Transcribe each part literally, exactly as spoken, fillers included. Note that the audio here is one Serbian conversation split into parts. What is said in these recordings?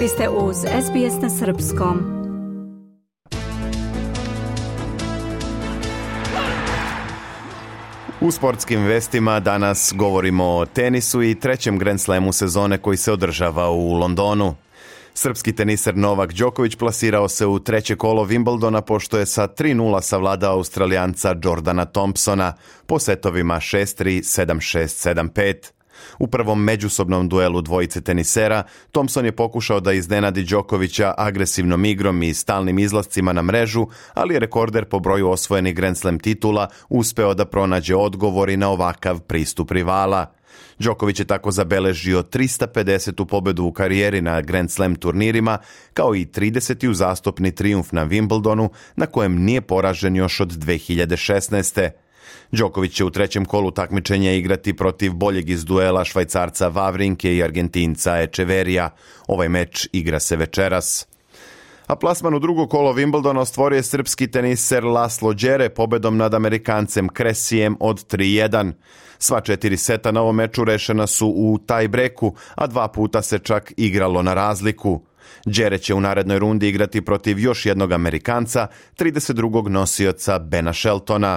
Vi ste uz S B S na srpskom. U sportskim vestima danas govorimo o tenisu i trećem Grand Slamu sezone koji se održava u Londonu. Srpski teniser Novak Đoković plasirao se u treće kolo Wimbledona pošto je sa tri nula savladao Australijanca Jordana Thompsona po setovima šest tri, sedam šest, sedam pet. U prvom međusobnom duelu dvojice tenisera Thompson je pokušao da iznenadi Đokovića agresivnom igrom i stalnim izlascima na mrežu, ali je rekorder po broju osvojenih Grand Slam titula uspeo da pronađe odgovori na ovakav pristup rivala. Đoković je tako zabeležio trista pedesetu pobedu u karijeri na Grand Slam turnirima, kao i trideseti uzastopni trijumf na Wimbledonu, na kojem nije poražen još od dve hiljade šesnaeste. Đoković će u trećem kolu takmičenja igrati protiv boljeg iz duela Švajcarca Vavrinke i Argentinca Echeverija. Ovaj meč igra se večeras. A plasman u drugo kolo Wimbledona ostvorio je srpski teniser Laslo Đere pobedom nad Amerikancem Kresijem od tri jedan. Sva četiri seta na ovom meču rešena su u tie-breaku, a dva puta se čak igralo na razliku. Đere će u narednoj rundi igrati protiv još jednog Amerikanca, trideset drugog nosioca Bena Sheltona.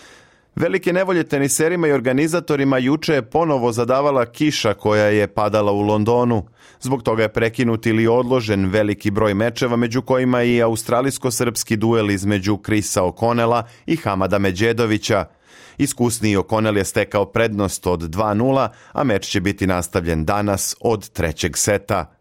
Velike nevolje teniserima i organizatorima juče je ponovo zadavala kiša koja je padala u Londonu. Zbog toga je prekinut ili odložen veliki broj mečeva, među kojima i australijsko-srpski duel između Chrisa O'Connella i Hamada Medjedovića. Iskusniji O'Connell je stekao prednost od dva nula, a meč će biti nastavljen danas od trećeg seta.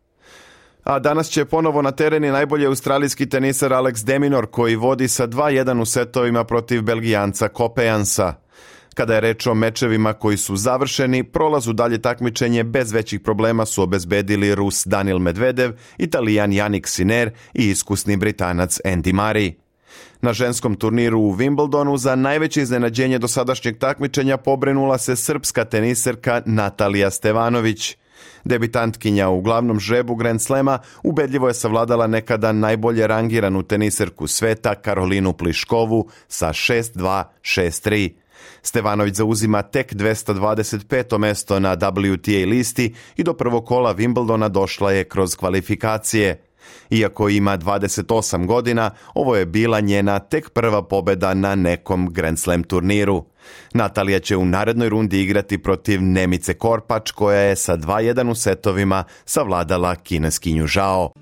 A danas će ponovo na tereni najbolji australijski teniser Alex de Minaur, koji vodi sa dva jedan u setovima protiv Belgijanca Kopejansa. Kada je reč o mečevima koji su završeni, prolaz u dalje takmičenje bez većih problema su obezbedili Rus Daniil Medvedev, Italijan Jannik Sinner i iskusni Britanac Andy Murray. Na ženskom turniru u Wimbledonu za najveće iznenađenje dosadašnjeg takmičenja pobrinula se srpska teniserka Natalija Stevanović. Debitantkinja u glavnom žrebu Grand Slema ubedljivo je savladala nekada najbolje rangiranu teniserku sveta Karolinu Pliškovu sa šest dva, šest tri. Stevanović zauzima tek dvesta dvadeset peto mesto na W T A listi i do prvog kola Wimbledona došla je kroz kvalifikacije. Iako ima dvadeset osam godina, ovo je bila njena tek prva pobeda na nekom Grand Slam turniru. Natalija će u narednoj rundi igrati protiv Nemice Korpač, koja je sa dva jedan u setovima savladala kineskinju Zhao.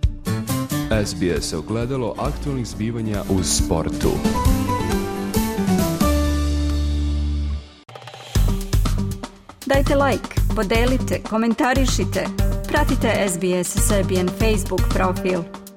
S B S ogledalo aktualnih zbivanja u sportu. Dajte like, podelite, komentarišite. Pratite S B S Serbian Facebook profil.